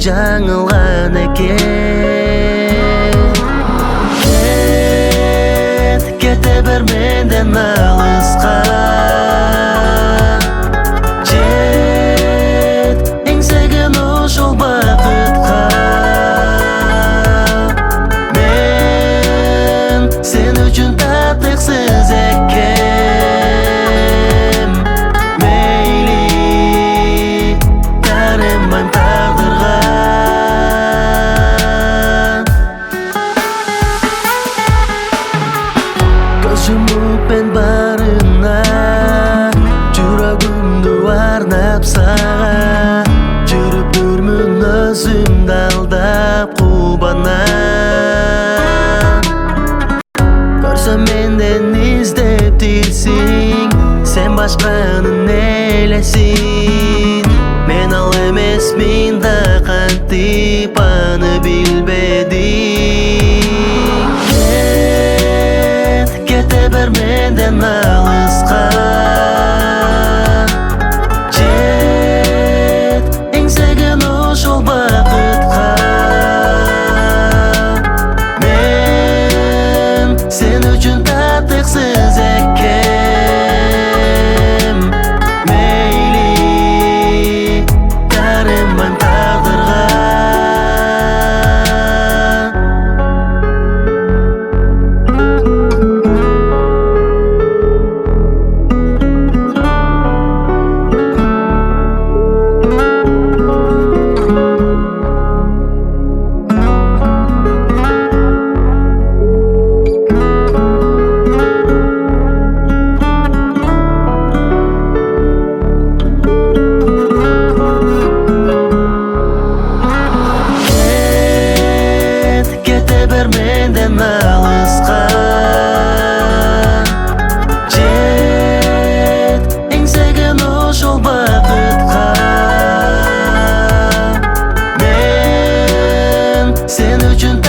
жаңылган экен. Кете бер менден алыска, жет эңсеген ушул бакытка. Мен сен үчүн татыксыз экем. Мейли тарымайм тагдырга. Көз жумуп мен барыңа, жүрөгүмдү арнап сага. Жүрүп жүрмүн өзүмдү алдап кубана. Көрсөм менден издептирсиң, сен башканын элесин. Мен ал эмесмин да кантип аны билбедим. Кете бер менден алыска, жет эңсеген ушул бакытка. Мен сен үчүн татыксыз экем. Мейли тарымайм тагдырга. Кете бер менден алыска, жет эңсеген ушул бакытка. Мен сен үчүн